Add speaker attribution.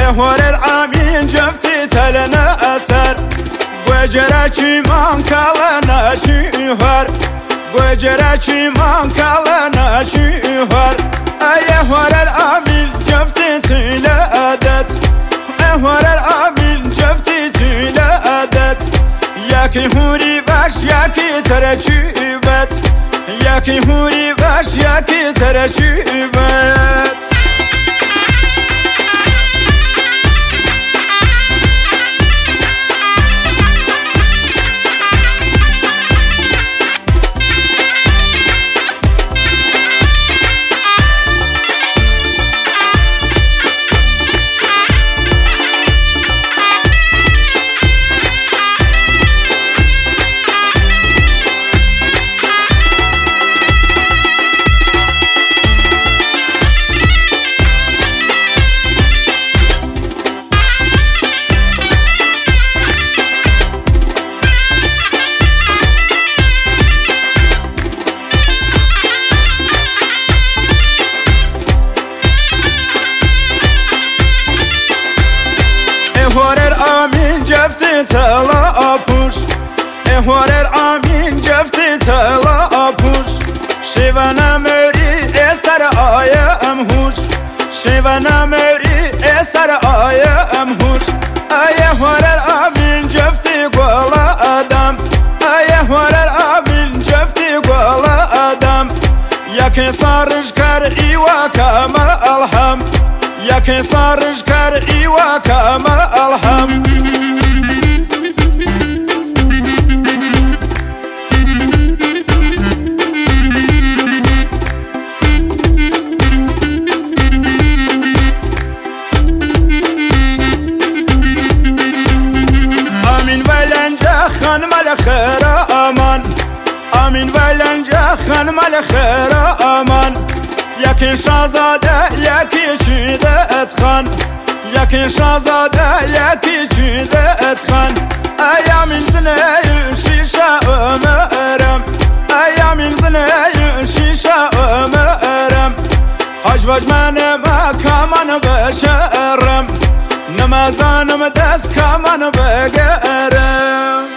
Speaker 1: هور العامين جفتي تلنا أسر وجراتي من كلنا شهر وجراتي من كلنا شهر أيه هور العامين جفتي تلادت هور العامين جفتي تلادت یاکی هوری باش یاکی ترجیبت یاکی هوری باش یاکی ترجیبت هور العامين جفتي تلا أبوش هور العامين جفتي تلا أبوش شيفانا مري إسر آيا أمهوش شيفانا مري إسر آيا أمهوش أيه هور العامين جفتي قولا آدم أيه هور العامين جفتي قولا آدم ياكي صارج كار إيوا كما ألحم ياكي صارج كار إيوا كما ألحم آمين ولنجا خانم الخير أمان آمين ولنجا خانم الخير أمان یکی شاهزاده یکی چیده خان یکی شاهزاده یکی چیده خان ایامین زنه شیشه ömürüm ایامین زنه شیشه ömürüm حجوج منم کمان بشرم نمازانم دست کمان بگرم